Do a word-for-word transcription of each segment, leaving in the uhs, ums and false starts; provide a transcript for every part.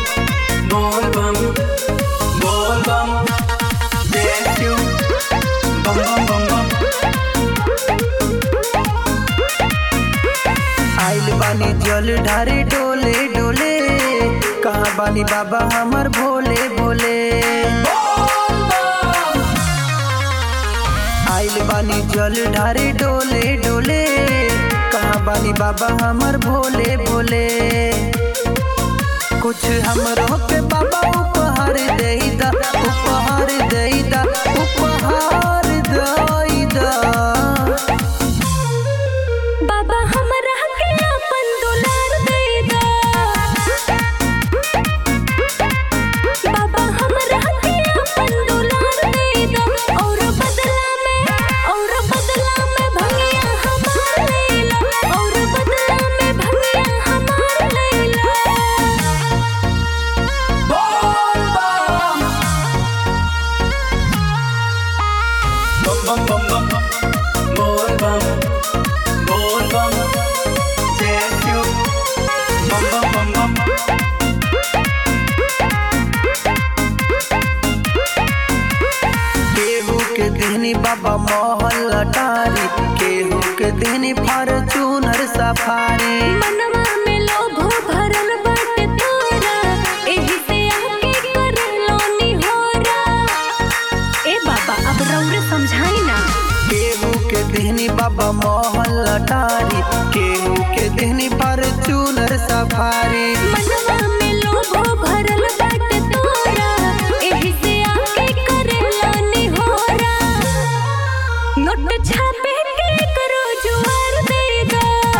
बोल बम बोल बम जय शिव बम बम बम बम। आइल बानी जल ढारे डोले डोले, कहाँ बानी बाबा हमर भोले भोले। आइल बानी जल ढारे डोले डोले, कहाँ बानी बाबा हमर भोले भोले। कुछ हमरो के बाबा उपहार देईदा, उपहार देईदा, उपहार देईदा। बाबा हमरा के अपन दुलार देईदा, बाबा हमरा के अपन दुलार देईदा। और बदला में, और बदला में भंगिया हमार लैला, और बदला में भंगिया हमार लैला। बम बम बम बम बोल बम बोल बम जय शिव बम बम बम बम। केहू के देहनी बाबा महल अटारी, केहू के देहनी फॉर्च्यूनर सफारी। मनवा में लोभ भरल बाटे तोरा, एही से आके करेलो निहोरा। ए बाबा अब रउरे समझाई ना। केहू के देहनी बाबा महल अटारी, केहू के देहनी फॉर्च्यूनर सफारी। मनवा में लोभ भरल बाटे तोरा, एही से आके करेलो निहोरा। नोट छापे के करो जुआर देगा,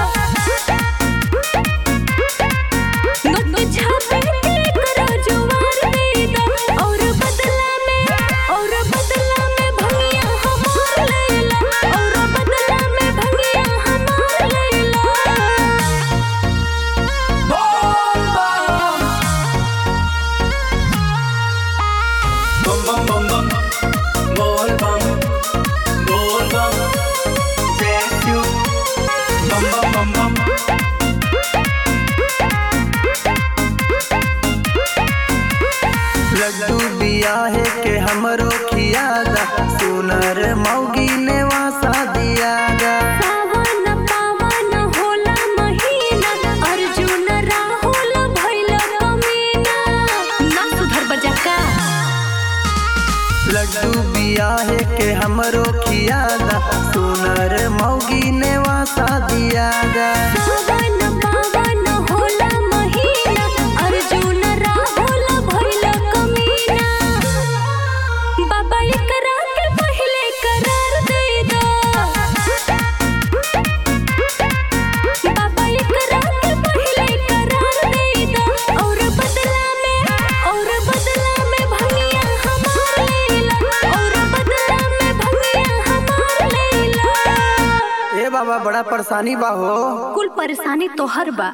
नोट छापे के करो जुआर देगा। और बदला में, और बदला में भंगिया हमार लैला, और बदला में भंगिया हमार लैला। बम बम बम बम बोल बम बोल बम जय शिव बम बम बम बम। लड्डू बियाहे के हमरो खियादा, सुनर मौगी ने वासा दियादा। सावन पावन होला महीना, अर्जुन राहुल भइल कमीना। ना सुधर बजा का। लड्डू बियाहे के हमरो खियादा, सुनर मौगी ने वासा दियादा। सावन पावन होला महीना, अर्जुन राहुल भइल कमीना। बाबा एकरा के पहिले करार देईदा, बाबा एकरा के पहिले करार देईदा। और बदला में, और बदला में भंगिया हमार लैला, और बदला में भंगिया हमार लैला। ए बाबा बड़ा परेशानी बा हो। कुल परेशानी तोहर बा।